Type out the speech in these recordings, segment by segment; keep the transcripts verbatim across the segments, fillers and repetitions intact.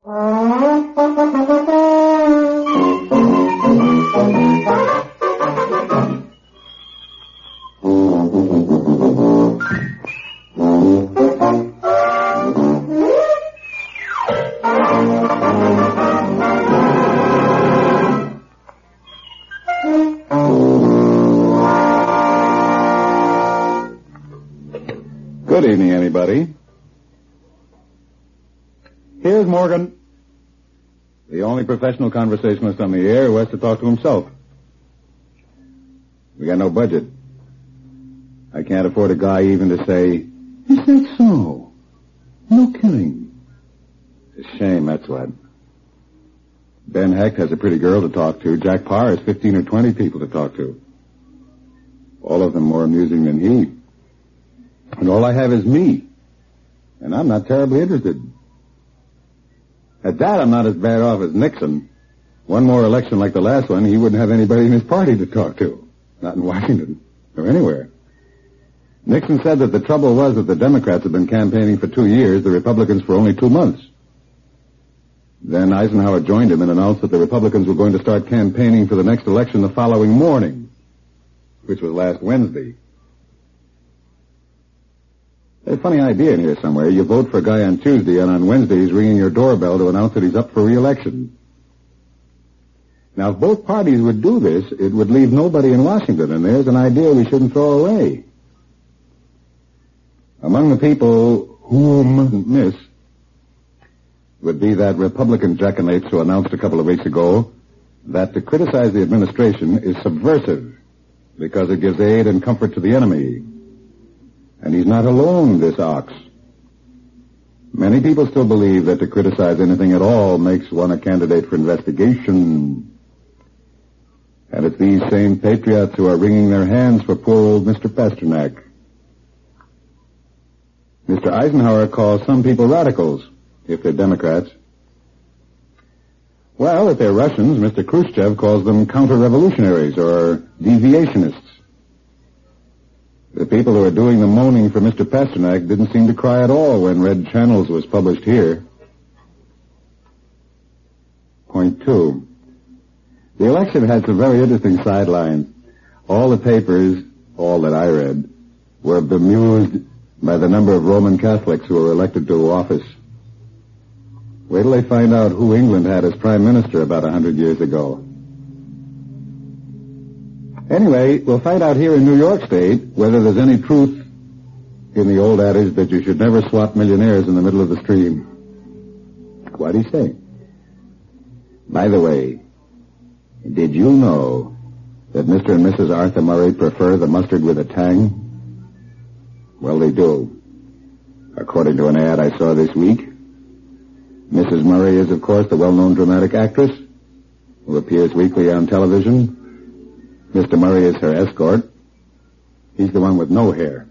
Good evening, anybody. Here's Morgan, the only professional conversationalist on the air who has to talk to himself. We got no budget. I can't afford a guy even to say, "Is that so? No kidding." It's a shame, that's what. Ben Hecht has a pretty girl to talk to. Jack Parr has fifteen or twenty people to talk to. All of them more amusing than he. And all I have is me. And I'm not terribly interested. At that, I'm not as bad off as Nixon. One more election like the last one, he wouldn't have anybody in his party to talk to. Not in Washington or anywhere. Nixon said that the trouble was that the Democrats had been campaigning for two years, the Republicans for only two months. Then Eisenhower joined him and announced that the Republicans were going to start campaigning for the next election the following morning, which was last Wednesday. There's a funny idea in here somewhere. You vote for a guy on Tuesday, and on Wednesday he's ringing your doorbell to announce that he's up for re-election. Now, if both parties would do this, it would leave nobody in Washington, and there's an idea we shouldn't throw away. Among the people whom miss would be that Republican jackanapes who announced a couple of weeks ago that to criticize the administration is subversive because it gives aid and comfort to the enemy. And he's not alone, this ox. Many people still believe that to criticize anything at all makes one a candidate for investigation. And it's these same patriots who are wringing their hands for poor old Mister Pasternak. Mister Eisenhower calls some people radicals, if they're Democrats. Well, if they're Russians, Mister Khrushchev calls them counter-revolutionaries or deviationists. The people who are doing the moaning for Mister Pasternak didn't seem to cry at all when Red Channels was published here. Point two. The election had some very interesting sidelines. All the papers, all that I read, were bemused by the number of Roman Catholics who were elected to office. Wait till they find out who England had as prime minister about a hundred years ago. Anyway, we'll find out here in New York State whether there's any truth in the old adage that you should never swap millionaires in the middle of the stream. What do you say? By the way, did you know that Mister and Missus Arthur Murray prefer the mustard with a tang? Well, they do. According to an ad I saw this week, Missus Murray is, of course, the well-known dramatic actress who appears weekly on television. Mister Murray is her escort. He's the one with no hair.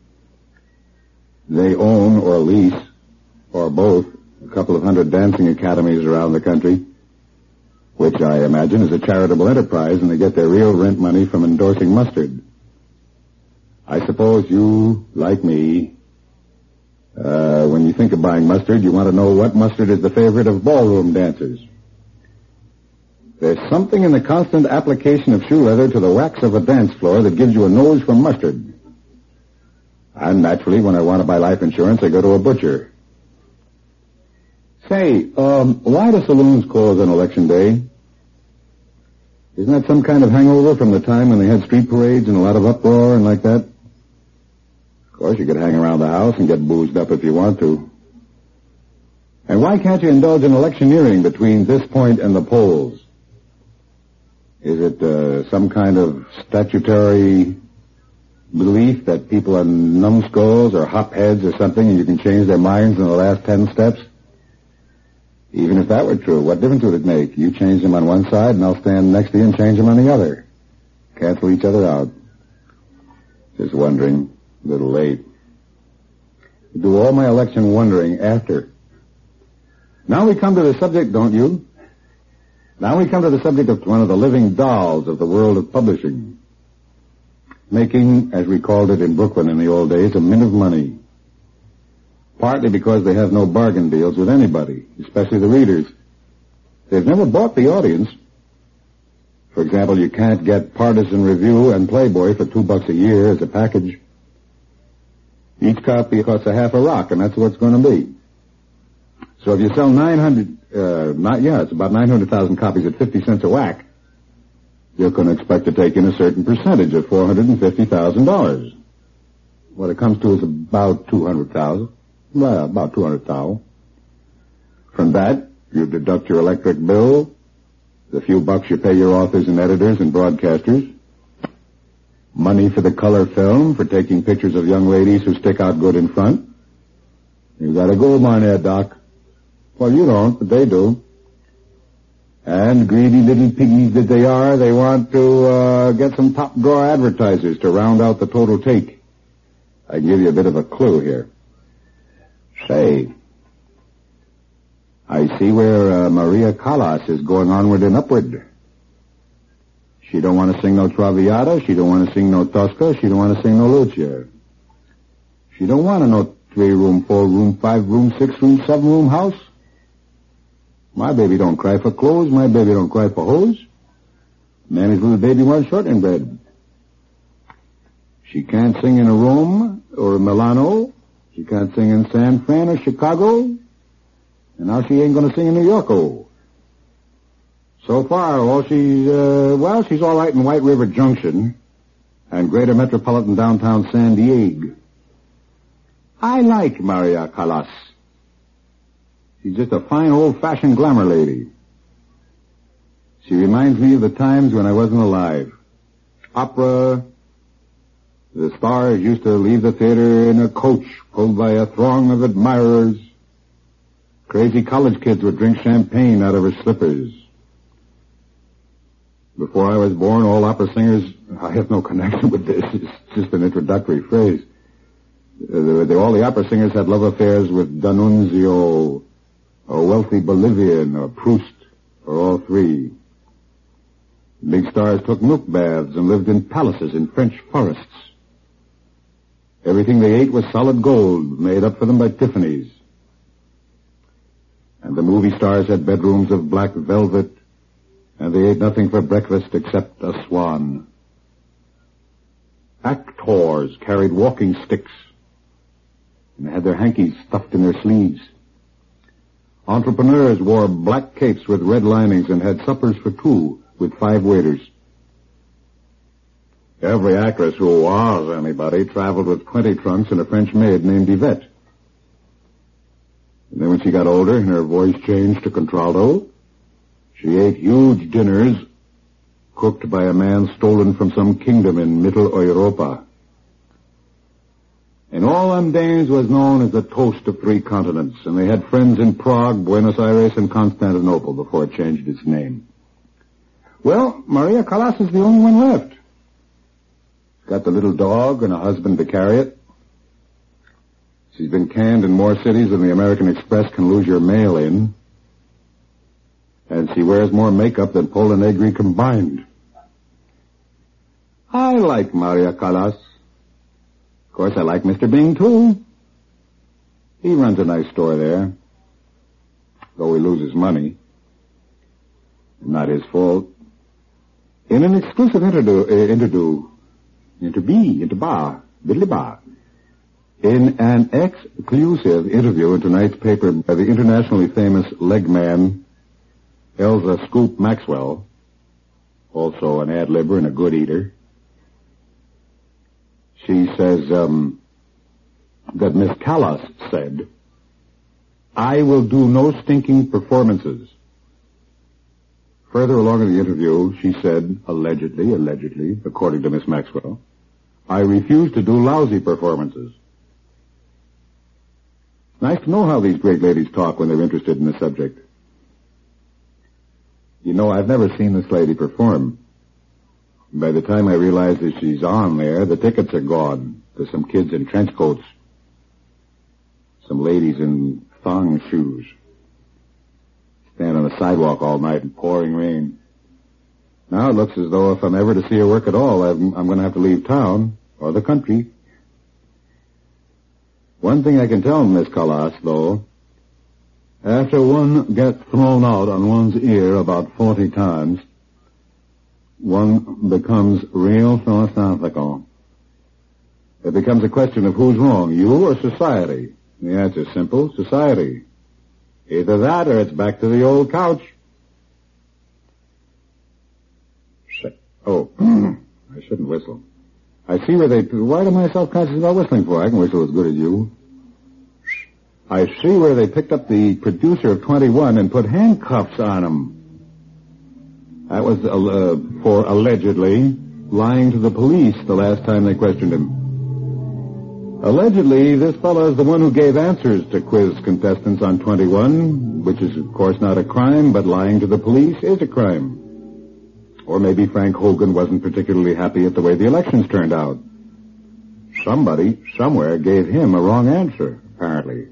They own or lease, or both, a couple of hundred dancing academies around the country, which I imagine is a charitable enterprise, and they get their real rent money from endorsing mustard. I suppose you, like me, uh, when you think of buying mustard, you want to know what mustard is the favorite of ballroom dancers. There's something in the constant application of shoe leather to the wax of a dance floor that gives you a nose for mustard. And naturally, when I want to buy life insurance, I go to a butcher. Say, um, why do saloons close on election day? Isn't that some kind of hangover from the time when they had street parades and a lot of uproar and like that? Of course, you could hang around the house and get boozed up if you want to. And why can't you indulge in electioneering between this point and the polls? Is it uh, some kind of statutory belief that people are numbskulls or hopheads or something and you can change their minds in the last ten steps? Even if that were true, what difference would it make? You change them on one side and I'll stand next to you and change them on the other. Cancel each other out. Just wondering. A little late. Do all my election wondering after. Now we come to the subject, don't you? Now we come to the subject of one of the living dolls of the world of publishing. Making, as we called it in Brooklyn in the old days, a mint of money. Partly because they have no bargain deals with anybody, especially the readers. They've never bought the audience. For example, you can't get Partisan Review and Playboy for two bucks a year as a package. Each copy costs a half a rock, and that's what it's going to be. So if you sell nine hundred, uh, not, yeah, it's about nine hundred thousand copies at fifty cents a whack, you're going to expect to take in a certain percentage of four hundred fifty thousand dollars. What it comes to is about two hundred thousand dollars. Well, about two hundred thousand dollars. From that, you deduct your electric bill, the few bucks you pay your authors and editors and broadcasters, money for the color film for taking pictures of young ladies who stick out good in front. You got a gold mine there, Doc. Well, you don't, but they do. And greedy little piggies that they are, they want to uh, get some top-drawer advertisers to round out the total take. I can give you a bit of a clue here. Say, I see where uh, Maria Callas is going onward and upward. She don't want to sing no Traviata, she don't want to sing no Tosca, she don't want to sing no Lucia. She don't want a no three-room, four-room, five-room, six-room, seven-room house. My baby don't cry for clothes, my baby don't cry for hose. Mammy's little baby wants shortening bread. She can't sing in a Rome or a Milano. She can't sing in San Fran or Chicago. And now she ain't going to sing in New York-o. So far, all she's, uh, well, she's all right in White River Junction and greater metropolitan downtown San Diego. I like Maria Callas. She's just a fine old-fashioned glamour lady. She reminds me of the times when I wasn't alive. Opera. The stars used to leave the theater in a coach pulled by a throng of admirers. Crazy college kids would drink champagne out of her slippers. Before I was born, all opera singers, I have no connection with this, it's just an introductory phrase. Uh, the, all the opera singers had love affairs with D'Annunzio, or wealthy Bolivian, or Proust, or all three. Big stars took milk baths and lived in palaces in French forests. Everything they ate was solid gold, made up for them by Tiffany's. And the movie stars had bedrooms of black velvet, and they ate nothing for breakfast except a swan. Actors carried walking sticks and had their hankies stuffed in their sleeves. Entrepreneurs wore black capes with red linings and had suppers for two with five waiters. Every actress who was anybody traveled with twenty trunks and a French maid named Yvette. And then when she got older and her voice changed to contralto, she ate huge dinners cooked by a man stolen from some kingdom in Middle Europa. And all them dames was known as the toast of three continents, and they had friends in Prague, Buenos Aires, and Constantinople before it changed its name. Well, Maria Callas is the only one left. She's got the little dog and a husband to carry it. She's been canned in more cities than the American Express can lose your mail in. And she wears more makeup than Paul and Negri combined. I like Maria Callas. Of course, I like Mister Bing, too. He runs a nice store there, though he loses money. Not his fault. In an exclusive interview, uh, interview, interview, interbar, diddly-bar, in an exclusive interview in tonight's paper by the internationally famous leg man, Elsa Scoop Maxwell, also an ad-libber and a good eater, she says um, that Miss Callas said, I will do no stinking performances. Further along in the interview, she said, allegedly, allegedly, according to Miss Maxwell, I refuse to do lousy performances. Nice to know how these great ladies talk when they're interested in the subject. You know, I've never seen this lady perform. By the time I realize that she's on there, the tickets are gone. There's some kids in trench coats. Some ladies in thong shoes. Stand on the sidewalk all night in pouring rain. Now it looks as though if I'm ever to see her work at all, I'm, I'm going to have to leave town or the country. One thing I can tell Miss Callas, though, After one gets thrown out on one's ear about forty times, one becomes real philosophical. It becomes a question of who's wrong, you or society. The answer's simple, society. Either that or it's back to the old couch. Shit. Oh, I shouldn't whistle. I see where they... Why am I self-conscious about whistling for? I can whistle as good as you. I see where they picked up the producer of twenty-one and put handcuffs on him. That was uh, for allegedly lying to the police the last time they questioned him. Allegedly, this fellow is the one who gave answers to quiz contestants on twenty-one, which is, of course, not a crime, but lying to the police is a crime. Or maybe Frank Hogan wasn't particularly happy at the way the elections turned out. Somebody, somewhere, gave him a wrong answer, apparently.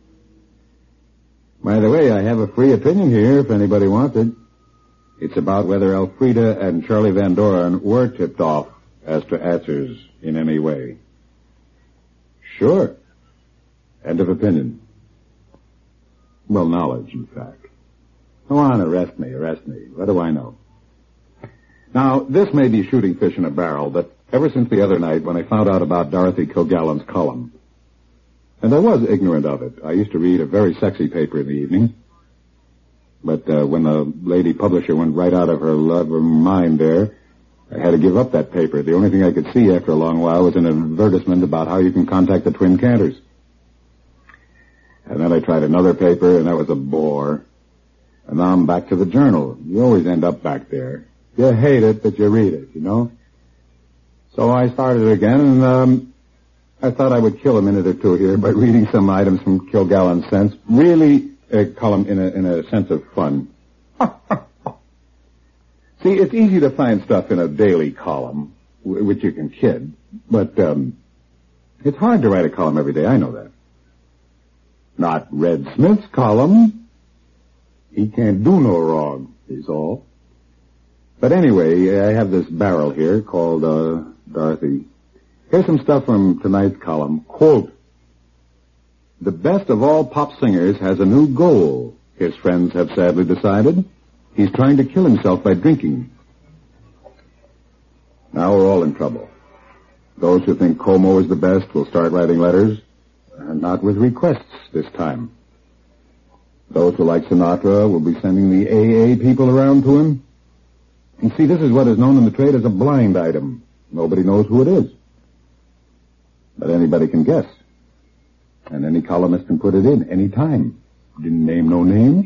By the way, I have a free opinion here if anybody wants it. It's about whether Elfrida and Charlie Van Doren were tipped off as to answers in any way. Sure. End of opinion. Well, knowledge, in fact. Go on, arrest me, arrest me. What do I know? Now, this may be shooting fish in a barrel, but ever since the other night when I found out about Dorothy Kilgallen's column, and I was ignorant of it. I used to read a very sexy paper in the evening. But uh, when the lady publisher went right out of her love of mind there, I had to give up that paper. The only thing I could see after a long while was an advertisement about how you can contact the Twin Cantors. And then I tried another paper, and that was a bore. And now I'm back to the Journal. You always end up back there. You hate it, but you read it, you know? So I started again, and... um I thought I would kill a minute or two here by reading some items from Kilgallen's Sense. Really a column in a, in a sense of fun. See, it's easy to find stuff in a daily column, which you can kid, but um, it's hard to write a column every day. I know that. Not Red Smith's column. He can't do no wrong, is all. But anyway, I have this barrel here called uh, Dorothy. Here's some stuff from tonight's column. Quote, "The best of all pop singers has a new goal, his friends have sadly decided. He's trying to kill himself by drinking." Now we're all in trouble. Those who think Como is the best will start writing letters, and not with requests this time. Those who like Sinatra will be sending the A A people around to him. And see, this is what is known in the trade as a blind item. Nobody knows who it is. But anybody can guess. And any columnist can put it in any time. Didn't name no names.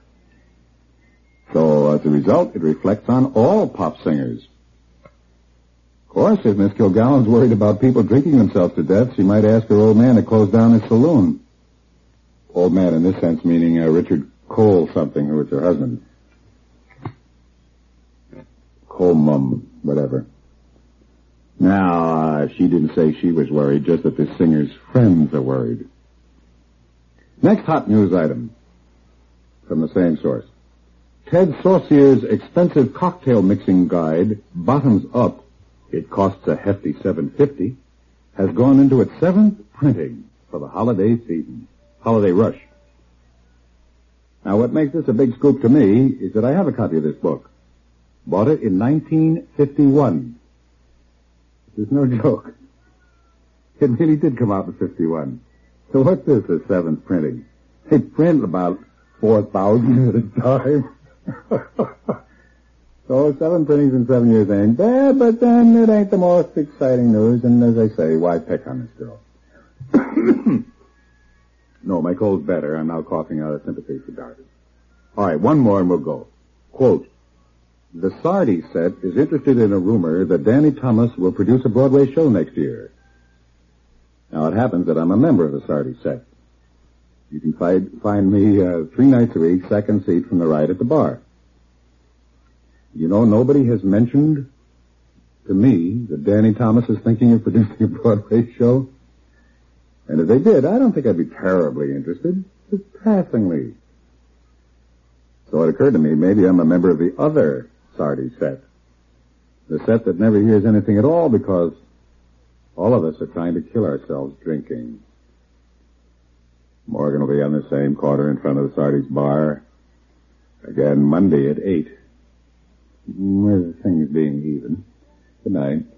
So, as a result, it reflects on all pop singers. Of course, if Miss Kilgallen's worried about people drinking themselves to death, she might ask her old man to close down his saloon. Old man in this sense meaning uh, Richard Cole something, who was her husband. Cole Mum, whatever. Now, uh, she didn't say she was worried, just that the singer's friends are worried. Next hot news item from the same source. Ted Saucier's expensive cocktail mixing guide, Bottoms Up, it costs a hefty seven fifty, has gone into its seventh printing for the holiday season, holiday rush. Now, what makes this a big scoop to me is that I have a copy of this book. Bought it in nineteen fifty-one. There's no joke. It really did come out in fifty-one. So what's this, the seventh printing? They print about four thousand at a time. So seven printings in seven years ain't bad, but then it ain't the most exciting news, and as I say, why pick on this girl? No, my cold's better. I'm now coughing out a sympathy for Dorothy. All right, one more and we'll go. Quote, "The Sardi set is interested in a rumor that Danny Thomas will produce a Broadway show next year." Now, it happens that I'm a member of the Sardi set. You can find, find me uh, three nights a week, second seat from the right at the bar. You know, nobody has mentioned to me that Danny Thomas is thinking of producing a Broadway show. And if they did, I don't think I'd be terribly interested, just passingly. So it occurred to me, maybe I'm a member of the other Sardi set. The set that never hears anything at all because all of us are trying to kill ourselves drinking. Morgan will be on the same corner in front of the Sardi's bar. Again, Monday at eight. With things being even. Good night.